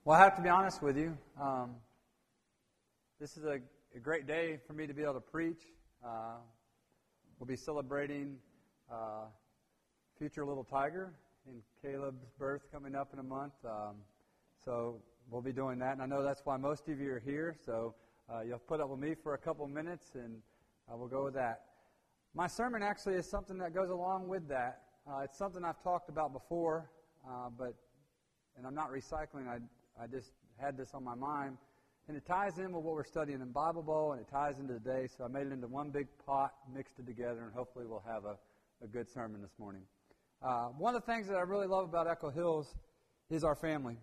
Well, I have to be honest with you. This is a great day for me to be able to preach. We'll be celebrating future little Tiger and Caleb's birth coming up in a month. So we'll be doing that. And I know that's why most of you are here. So you'll put up with me for a couple minutes, and we'll go with that. My sermon actually is something that goes along with that. It's something I've talked about before, and I'm not recycling. I just had this on my mind. And it ties in with what we're studying in Bible Bowl, and it ties into today. So I made it into one big pot, mixed it together, and hopefully we'll have a good sermon this morning. One of the things that I really love about Echo Hills is our family.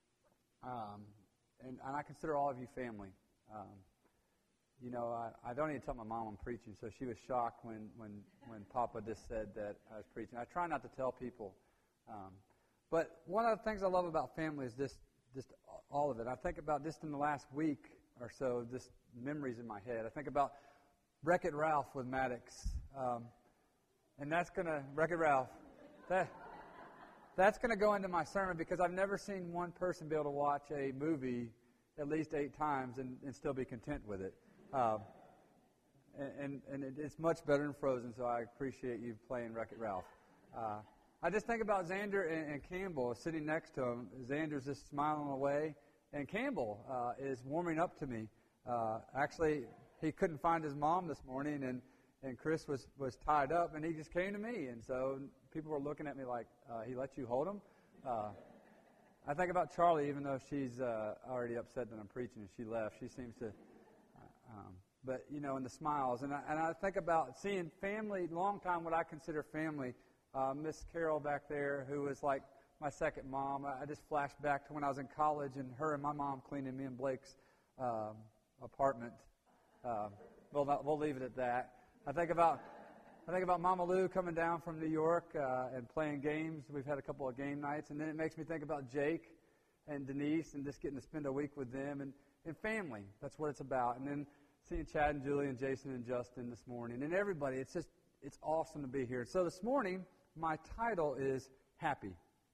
And I consider all of you family. I don't even tell my mom I'm preaching, so she was shocked when Papa just said that I was preaching. I try not to tell people. But one of the things I love about family is just all of it. I think about just in the last week or so, just memories in my head. I think about Wreck-It Ralph with Maddox. And that's going to, Wreck-It Ralph, that's going to go into my sermon because I've never seen one person be able to watch a movie at least 8 times and still be content with it. And it's much better than Frozen, so I appreciate you playing Wreck-It Ralph. I just think about Xander and Campbell sitting next to him. Xander's just smiling away, and Campbell is warming up to me. Actually, he couldn't find his mom this morning, and Chris was tied up, and he just came to me. And so people were looking at me like, he let you hold him? I think about Charlie, even though she's already upset that I'm preaching and she left. She seems to, but, and the smiles. And I think about seeing family, long time what I consider family. Miss Carol back there, who was like my second mom. I just flashed back to when I was in college and her and my mom cleaning me and Blake's apartment. We'll leave it at that. I think about Mama Lou coming down from New York and playing games. We've had a couple of game nights, and then it makes me think about Jake and Denise and just getting to spend a week with them and family. That's what it's about. And then seeing Chad and Julie and Jason and Justin this morning and everybody. It's awesome to be here. So this morning, my title is Happy.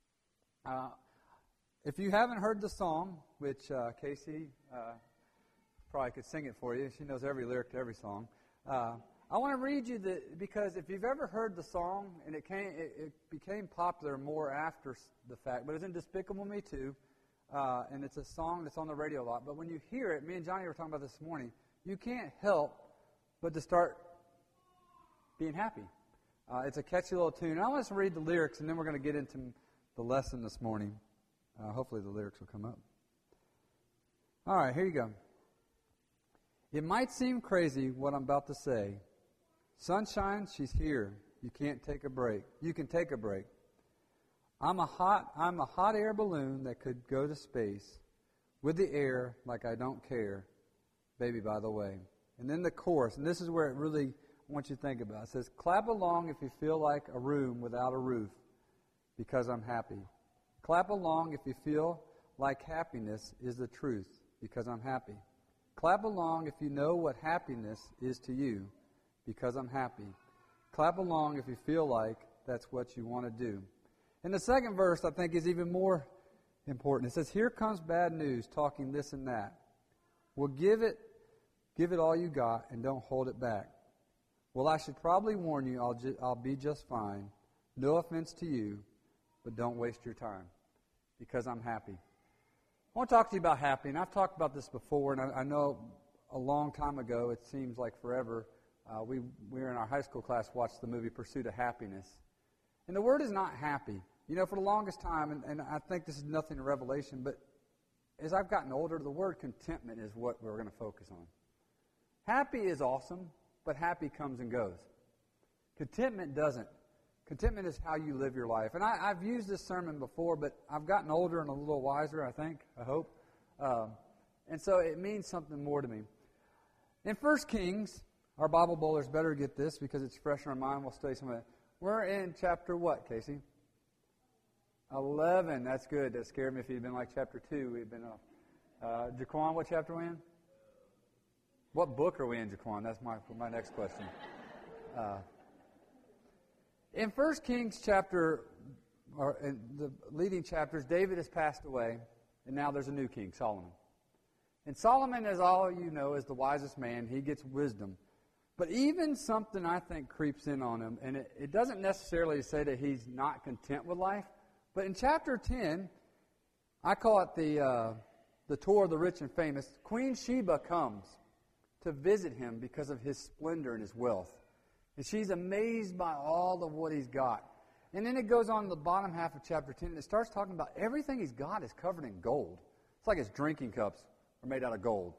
If you haven't heard the song, which Casey probably could sing it for you. She knows every lyric to every song. I want to read you because if you've ever heard the song, and it became popular more after the fact, but it's in Despicable Me 2, and it's a song that's on the radio a lot. But when you hear it, me and Johnny were talking about this morning, you can't help but to start being happy. It's a catchy little tune. I want us to read the lyrics, and then we're going to get into the lesson this morning. Hopefully the lyrics will come up. All right, here you go. It might seem crazy what I'm about to say. Sunshine, she's here. You can't take a break. You can take a break. I'm a hot air balloon that could go to space with the air like I don't care, baby, by the way. And then the chorus, and this is where it really I want you to think about it. It says, clap along if you feel like a room without a roof, because I'm happy. Clap along if you feel like happiness is the truth, because I'm happy. Clap along if you know what happiness is to you, because I'm happy. Clap along if you feel like that's what you want to do. And the second verse, I think, is even more important. It says, here comes bad news, talking this and that. Well, give it all you got, and don't hold it back. Well, I should probably warn you, I'll be just fine. No offense to you, but don't waste your time, because I'm happy. I want to talk to you about happy, and I've talked about this before, and I know a long time ago, it seems like forever, we were in our high school class, watched the movie Pursuit of Happiness. And the word is not happy. For the longest time, and I think this is nothing in Revelation, but as I've gotten older, the word contentment is what we're going to focus on. Happy is awesome, but happy comes and goes. Contentment doesn't. Contentment is how you live your life. And I've used this sermon before, but I've gotten older and a little wiser, I hope. And so it means something more to me. In 1 Kings, our Bible bowlers better get this because it's fresh in our mind. We'll study some of it. We're in chapter what, Casey? 11. That's good. That scared me if he'd been like chapter 2. We'd been off. Jaquan, what chapter are we in? What book are we in, Jaquan? That's my next question. In 1 Kings chapter, or in the leading chapters, David has passed away. And now there's a new king, Solomon. And Solomon, as all you know, is the wisest man. He gets wisdom. But even something, I think, creeps in on him. And it doesn't necessarily say that he's not content with life. But in chapter 10, I call it the tour of the rich and famous. Queen Sheba comes to visit him because of his splendor and his wealth. And she's amazed by all of what he's got. And then it goes on to the bottom half of chapter 10, and it starts talking about everything he's got is covered in gold. It's like his drinking cups are made out of gold.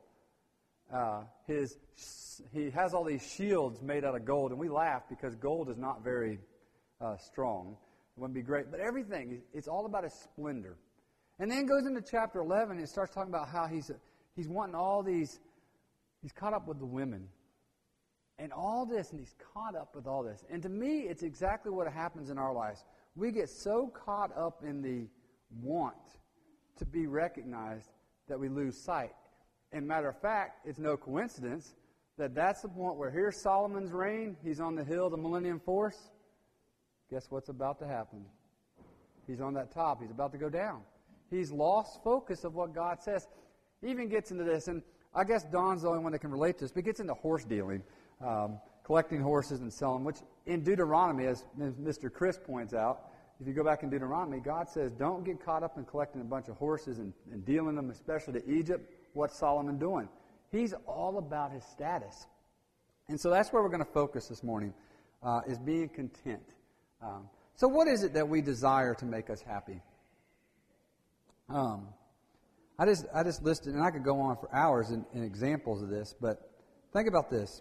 He has all these shields made out of gold, and we laugh because gold is not very strong. It wouldn't be great. But everything, it's all about his splendor. And then it goes into chapter 11, and it starts talking about how he's wanting all these, he's caught up with the women. And all this, and he's caught up with all this. And to me, it's exactly what happens in our lives. We get so caught up in the want to be recognized that we lose sight. And matter of fact, it's no coincidence that that's the point where here's Solomon's reign. He's on the hill, the Millennium Force. Guess what's about to happen? He's on that top. He's about to go down. He's lost focus of what God says. He even gets into this, and I guess Don's the only one that can relate to this, but he gets into horse dealing, collecting horses and selling, which in Deuteronomy, as Mr. Chris points out, if you go back in Deuteronomy, God says, don't get caught up in collecting a bunch of horses and dealing them, especially to Egypt. What's Solomon doing? He's all about his status. And so that's where we're going to focus this morning, is being content. So what is it that we desire to make us happy? I just listed, and I could go on for hours in examples of this, but think about this.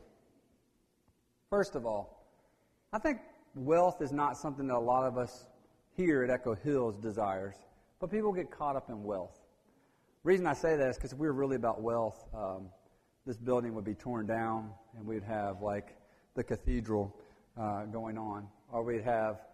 First of all, I think wealth is not something that a lot of us here at Echo Hills desires, but people get caught up in wealth. The reason I say that is because if we were really about wealth, this building would be torn down, and we'd have like the cathedral going on, or we'd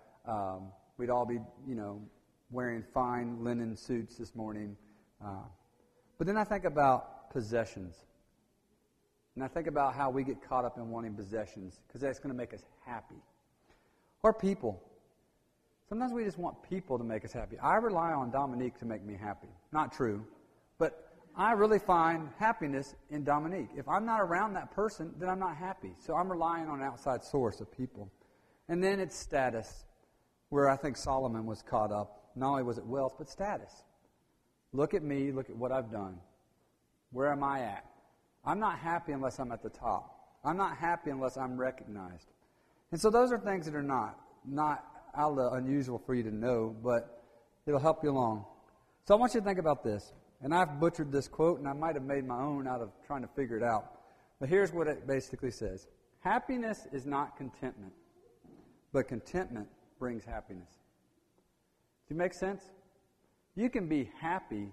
all be, wearing fine linen suits this morning. But then I think about possessions. And I think about how we get caught up in wanting possessions because that's going to make us happy. Or people. Sometimes we just want people to make us happy. I rely on Dominique to make me happy. Not true. But I really find happiness in Dominique. If I'm not around that person, then I'm not happy. So I'm relying on an outside source of people. And then it's status, where I think Solomon was caught up. Not only was it wealth, but status. Look at me, look at what I've done. Where am I at? I'm not happy unless I'm at the top. I'm not happy unless I'm recognized. And so those are things that are not out of the unusual for you to know, but it'll help you along. So I want you to think about this. And I've butchered this quote, and I might have made my own out of trying to figure it out. But here's what it basically says. Happiness is not contentment, but contentment brings happiness. Does it make sense? You can be happy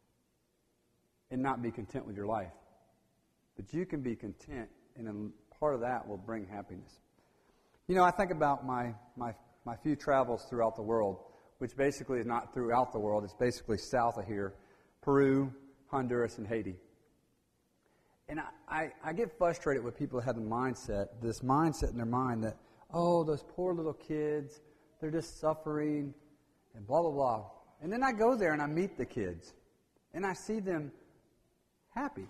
and not be content with your life. But you can be content, and then part of that will bring happiness. I think about my few travels throughout the world, which basically is not throughout the world. It's basically south of here. Peru, Honduras, and Haiti. And I get frustrated with people that have this mindset in their mind that, oh, those poor little kids, they're just suffering, and blah, blah, blah. And then I go there and I meet the kids, and I see them happy,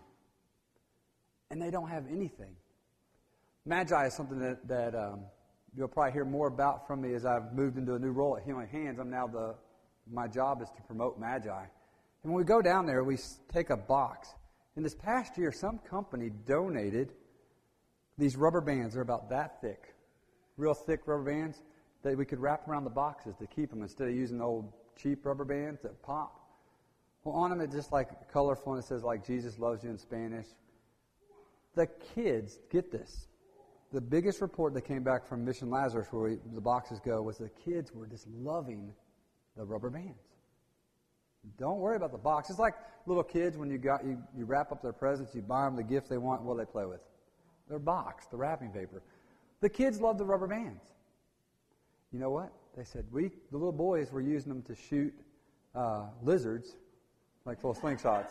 and they don't have anything. Magi is something that you'll probably hear more about from me as I've moved into a new role at Healing Hands. My job is to promote Magi. And when we go down there, we take a box. And this past year, some company donated these rubber bands. They're about that thick, real thick rubber bands that we could wrap around the boxes to keep them instead of using old cheap rubber bands that pop. Well, on them it's just like colorful, and it says like Jesus loves you in Spanish. The kids, get this, the biggest report that came back from Mission Lazarus, where the boxes go, was the kids were just loving the rubber bands. Don't worry about the box. It's like little kids when you wrap up their presents, you buy them the gift they want. What do they play with? Their box, the wrapping paper. The kids love the rubber bands. You know what? They said, the little boys were using them to shoot lizards, like little slingshots.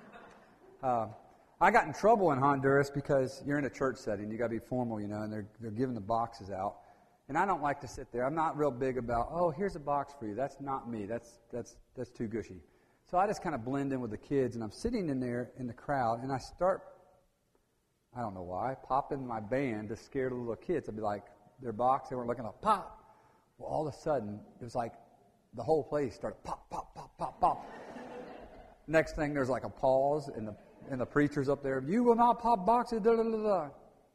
I got in trouble in Honduras because you're in a church setting. You got to be formal, and they're giving the boxes out. And I don't like to sit there. I'm not real big about, oh, here's a box for you. That's not me. That's too gushy. So I just kind of blend in with the kids, and I'm sitting in there in the crowd, and I start, I don't know why, popping my band to scare the little kids. I'd be like, their box, they weren't looking up, pop. Well, all of a sudden, it was like the whole place started pop, pop, pop, pop, pop. Next thing, there's like a pause, and the preacher's up there, you will not pop boxes, da da da da.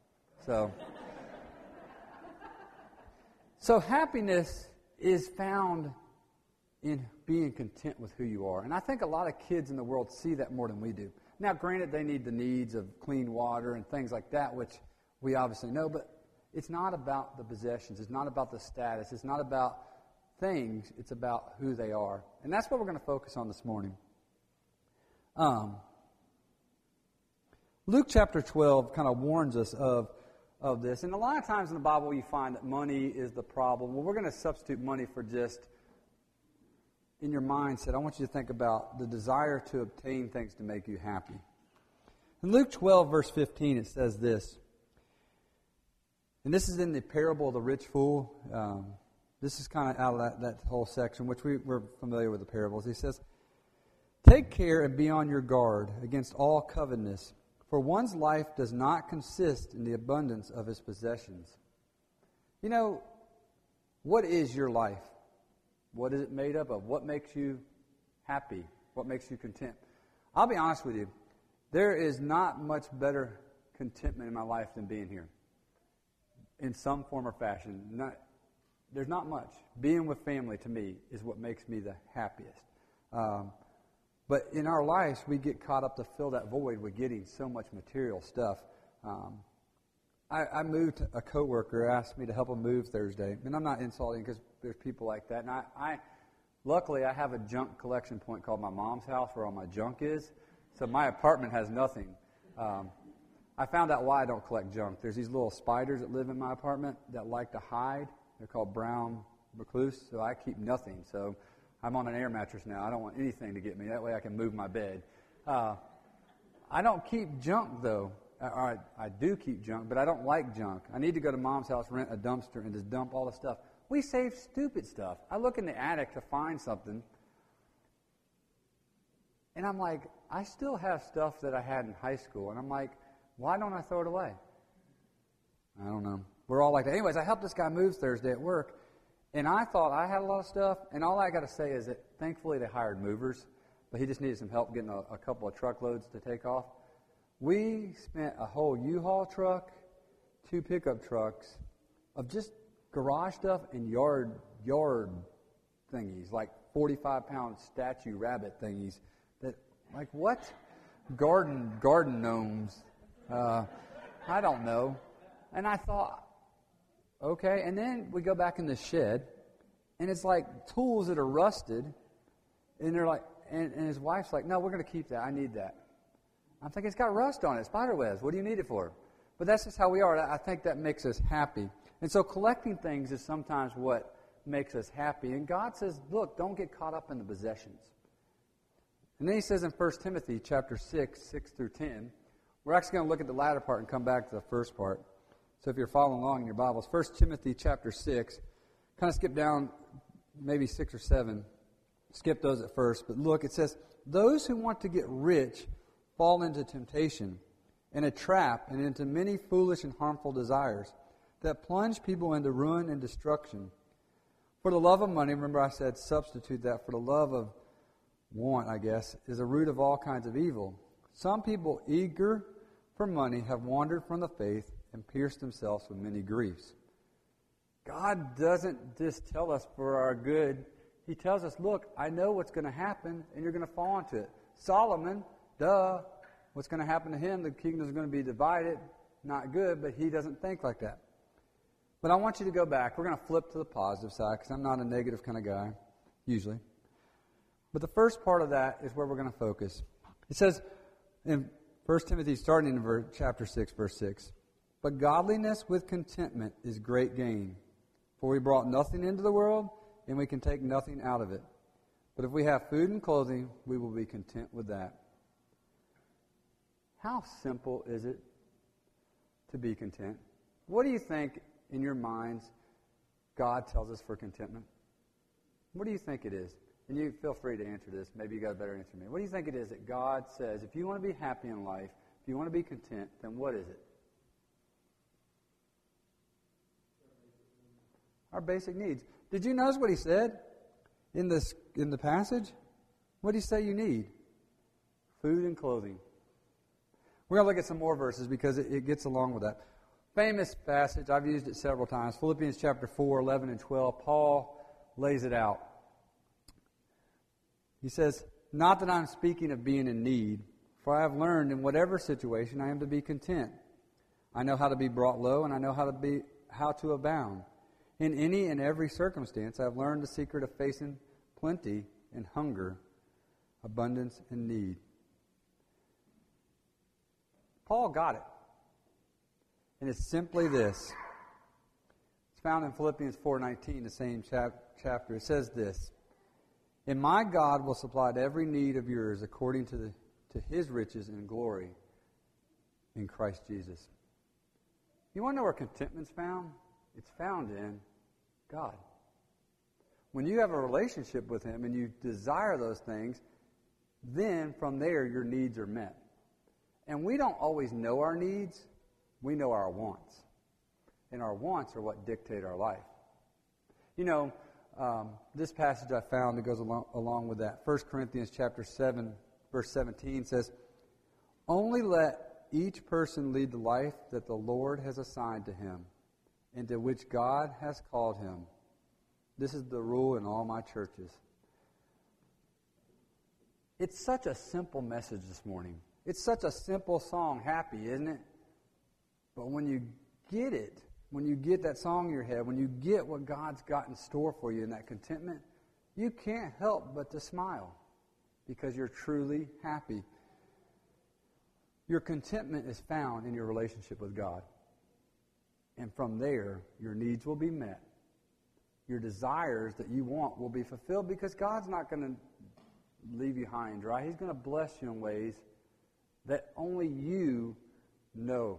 So happiness is found in being content with who you are. And I think a lot of kids in the world see that more than we do. Now, granted, they need the needs of clean water and things like that, which we obviously know, but it's not about the possessions. It's not about the status. It's not about things. It's about who they are. And that's what we're going to focus on this morning. Luke chapter 12 kind of warns us of this. And a lot of times in the Bible you find that money is the problem. Well, we're going to substitute money for just, in your mindset, I want you to think about the desire to obtain things to make you happy. In Luke 12, verse 15, it says this. And this is in the parable of the rich fool. This is kind of out of that whole section, which we're familiar with the parables. He says, take care and be on your guard against all covetousness, for one's life does not consist in the abundance of his possessions. You know, what is your life? What is it made up of? What makes you happy? What makes you content? I'll be honest with you. There is not much better contentment in my life than being here. In some form or fashion. There's not much. Being with family, to me, is what makes me the happiest. But in our lives, we get caught up to fill that void with getting so much material stuff. I moved, a coworker asked me to help him move Thursday. And I'm not insulting because there's people like that. And luckily, I have a junk collection point called my mom's house where all my junk is. So my apartment has nothing. I found out why I don't collect junk. There's these little spiders that live in my apartment that like to hide. They're called brown recluse, so I keep nothing. So I'm on an air mattress now. I don't want anything to get me. That way I can move my bed. I don't keep junk, though. I do keep junk, but I don't like junk. I need to go to Mom's house, rent a dumpster, and just dump all the stuff. We save stupid stuff. I look in the attic to find something, and I'm like, I still have stuff that I had in high school, and I'm like, why don't I throw it away? I don't know. We're all like that. Anyways, I helped this guy move Thursday at work, and I thought I had a lot of stuff, and all I got to say is that thankfully they hired movers, but he just needed some help getting a couple of truckloads to take off. We spent a whole U-Haul truck, 2 pickup trucks of just garage stuff and yard thingies, like 45-pound statue rabbit thingies. That, like, what? Garden gnomes. I don't know. And I thought, okay. And then we go back in the shed, and it's like tools that are rusted, and they're like, and his wife's like, no, we're going to keep that. I need that. I'm thinking, it's got rust on it, spider webs. What do you need it for? But that's just how we are. I think that makes us happy. And so collecting things is sometimes what makes us happy. And God says, look, don't get caught up in the possessions. And then he says in 1 Timothy chapter 6 through 10, we're actually going to look at the latter part and come back to the first part. So if you're following along in your Bibles, 1 Timothy chapter 6, kind of skip down maybe 6 or 7. Skip those at first. But look, it says, those who want to get rich fall into temptation and a trap and into many foolish and harmful desires that plunge people into ruin and destruction. For the love of money, remember I said substitute that for the love of want, I guess, is a root of all kinds of evil. Some people eager for money have wandered from the faith and pierced themselves with many griefs. God doesn't just tell us for our good. He tells us, look, I know what's going to happen, and you're going to fall into it. Solomon, what's going to happen to him? The kingdom is going to be divided. Not good, but he doesn't think like that. But I want you to go back. We're going to flip to the positive side because I'm not a negative kind of guy, usually. But the first part of that is where we're going to focus. It says in 1 Timothy, starting in chapter 6, verse 6, but godliness with contentment is great gain. For we brought nothing into the world, and we can take nothing out of it. But if we have food and clothing, we will be content with that. How simple is it to be content? What do you think in your minds God tells us for contentment? What do you think it is? And you feel free to answer this. Maybe you got a better answer than me. What do you think it is that God says, if you want to be happy in life, if you want to be content, then what is it? Our basic needs. Did you notice what he said in the passage? What did he say you need? Food and clothing. We're going to look at some more verses because it gets along with that. Famous passage, I've used it several times. Philippians chapter 4, 11 and 12. Paul lays it out. He says, "Not that I'm speaking of being in need, for I have learned in whatever situation I am to be content. I know how to be brought low, and I know how to abound. In any and every circumstance, I have learned the secret of facing plenty and hunger, abundance and need." Paul got it. And it's simply this. It's found in Philippians 4:19, the same chapter. It says this, "And my God will supply every need of yours according to His riches and glory in Christ Jesus." You want to know where contentment's found? It's found in God. When you have a relationship with Him and you desire those things, then from there your needs are met. And we don't always know our needs. We know our wants. And our wants are what dictate our life. You know, this passage I found that goes along with that. 1 Corinthians chapter 7, verse 17 says, "Only let each person lead the life that the Lord has assigned to him, and to which God has called him. This is the rule in all my churches." It's such a simple message this morning. It's such a simple song, Happy, isn't it? But when you get it, when you get that song in your head, when you get what God's got in store for you in that contentment, you can't help but to smile because you're truly happy. Your contentment is found in your relationship with God. And from there, your needs will be met. Your desires that you want will be fulfilled because God's not going to leave you high and dry. He's going to bless you in ways that only you know.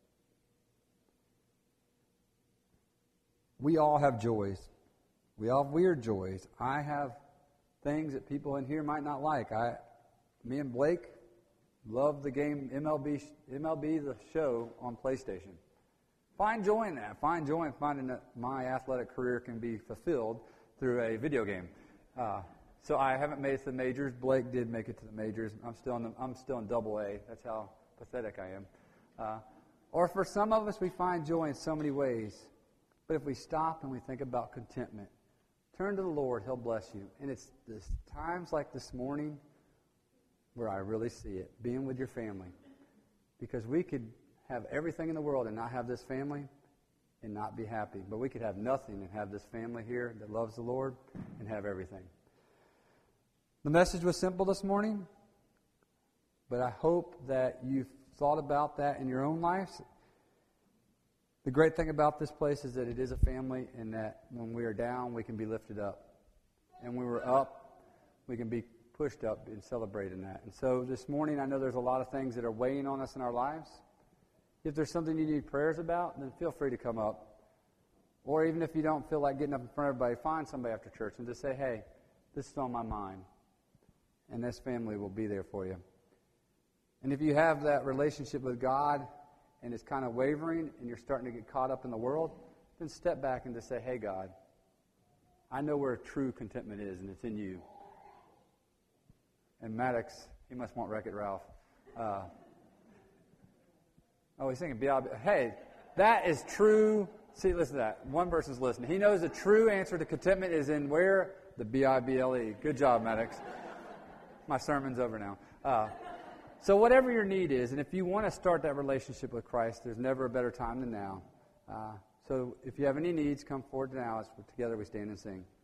We all have joys. We all have weird joys. I have things that people in here might not like. Me and Blake love the game MLB The Show on PlayStation. Find joy in that. Find joy in finding that my athletic career can be fulfilled through a video game. So I haven't made it to the majors. Blake did make it to the majors. I'm still in Double A. That's how pathetic I am. Or for some of us, we find joy in so many ways. But if we stop and we think about contentment, turn to the Lord, He'll bless you. And it's times like this morning where I really see it, being with your family. Because we could have everything in the world and not have this family and not be happy. But we could have nothing and have this family here that loves the Lord and have everything. The message was simple this morning, but I hope that you've thought about that in your own lives. The great thing about this place is that it is a family and that when we are down, we can be lifted up. And when we're up, we can be pushed up and celebrate in that. And so this morning, I know there's a lot of things that are weighing on us in our lives. If there's something you need prayers about, then feel free to come up. Or even if you don't feel like getting up in front of everybody, find somebody after church and just say, "Hey, this is on my mind." And this family will be there for you. And if you have that relationship with God and it's kind of wavering and you're starting to get caught up in the world, then step back and just say, "Hey, God, I know where true contentment is, and it's in you." And Maddox, he must want Wreck-It Ralph. He's singing B.I.B. Hey, that is true. See, listen to that. One person's listening. He knows the true answer to contentment is in where? The B-I-B-L-E. Good job, Maddox. My sermon's over now. So whatever your need is, and if you want to start that relationship with Christ, there's never a better time than now. So if you have any needs, come forward now as together we stand and sing.